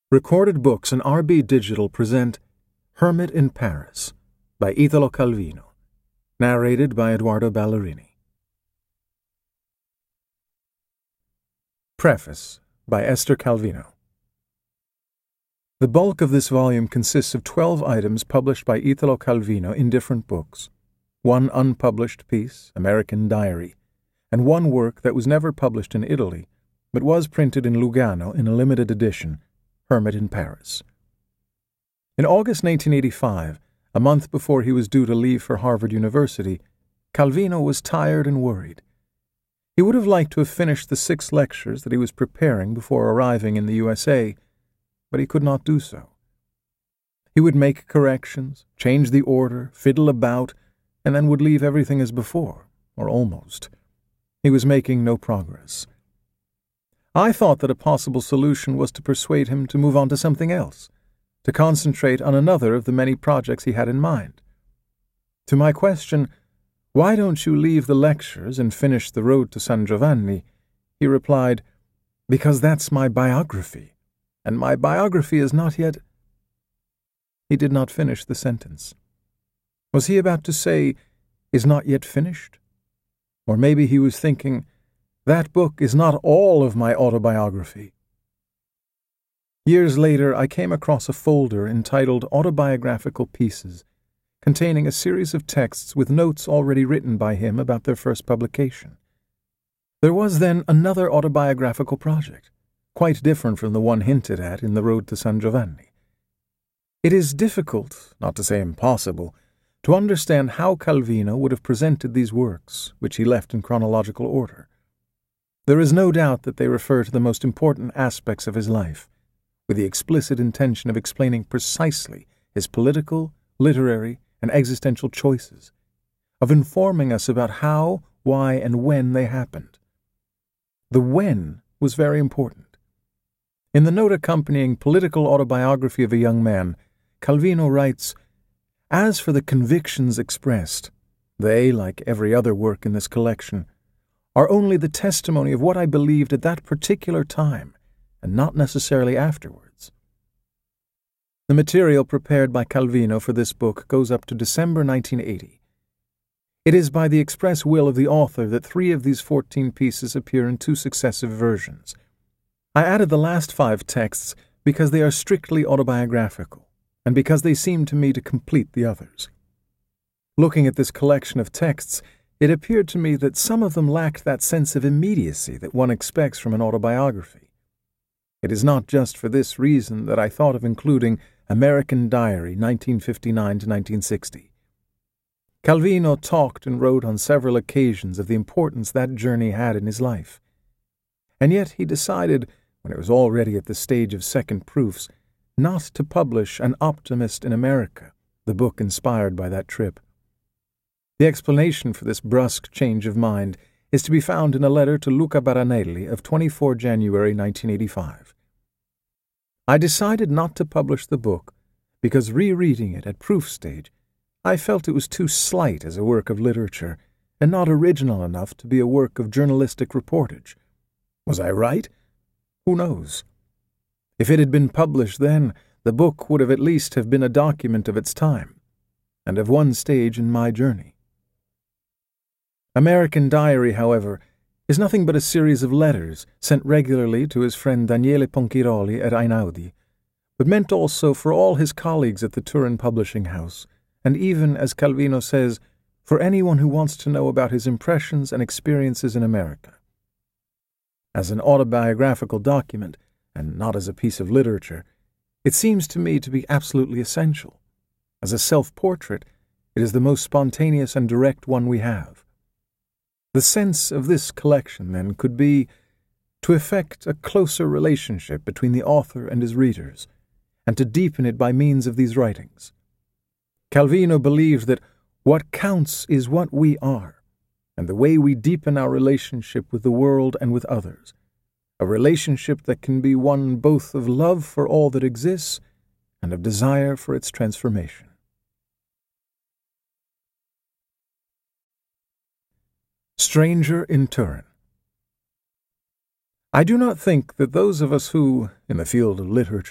Recorded Books and RB Digital present Hermit in Paris by Italo Calvino, narrated by Edoardo Ballerini. Preface by Esther Calvino. The bulk of this volume consists of 12 items published by Italo Calvino in different books, one unpublished piece, American Diary, and one work that was never published in Italy, but was printed in Lugano in a limited edition, Hermit in Paris. In August 1985, a month before he was due to leave for Harvard University, Calvino was tired and worried. He would have liked to have finished the 6 lectures that he was preparing before arriving in the USA, but he could not do so. He would make corrections, change the order, fiddle about, and then would leave everything as before, or almost. He was making no progress. I thought that a possible solution was to persuade him to move on to something else, to concentrate on another of the many projects he had in mind. To my question, "Why don't you leave the lectures and finish The Road to San Giovanni?" he replied, "Because that's my biography, and my biography is not yet—" He did not finish the sentence. Was he about to say, "is not yet finished"? Or maybe he was thinking, "That book is not all of my autobiography." Years later, I came across a folder entitled Autobiographical Pieces, containing a series of texts with notes already written by him about their first publication. There was then another autobiographical project, quite different from the one hinted at in The Road to San Giovanni. It is difficult, not to say impossible, to understand how Calvino would have presented these works, which he left in chronological order. There is no doubt that they refer to the most important aspects of his life, with the explicit intention of explaining precisely his political, literary, and existential choices, of informing us about how, why, and when they happened. The when was very important. In the note accompanying Political Autobiography of a Young Man, Calvino writes, "As for the convictions expressed, they, like every other work in this collection, are only the testimony of what I believed at that particular time, and not necessarily afterwards." The material prepared by Calvino for this book goes up to December 1980. It is by the express will of the author that 3 of these 14 pieces appear in 2 successive versions. I added the last 5 texts because they are strictly autobiographical, and because they seem to me to complete the others. Looking at this collection of texts, it appeared to me that some of them lacked that sense of immediacy that one expects from an autobiography. It is not just for this reason that I thought of including American Diary, 1959 to 1960. Calvino talked and wrote on several occasions of the importance that journey had in his life. And yet he decided, when it was already at the stage of second proofs, not to publish An Optimist in America, the book inspired by that trip. The explanation for this brusque change of mind is to be found in a letter to Luca Baranelli of 24 January 1985. "I decided not to publish the book because, rereading it at proof stage, I felt it was too slight as a work of literature and not original enough to be a work of journalistic reportage. Was I right? Who knows? If it had been published then, the book would have at least have been a document of its time, and of one stage in my journey." American Diary, however, is nothing but a series of letters sent regularly to his friend Daniele Ponchiroli at Einaudi, but meant also for all his colleagues at the Turin Publishing House, and even, as Calvino says, for anyone who wants to know about his impressions and experiences in America. As an autobiographical document, and not as a piece of literature, it seems to me to be absolutely essential. As a self-portrait, it is the most spontaneous and direct one we have. The sense of this collection, then, could be to effect a closer relationship between the author and his readers, and to deepen it by means of these writings. Calvino believed that what counts is what we are, and the way we deepen our relationship with the world and with others, a relationship that can be one both of love for all that exists and of desire for its transformation. Stranger in Turin. I do not think that those of us who, in the field of literature,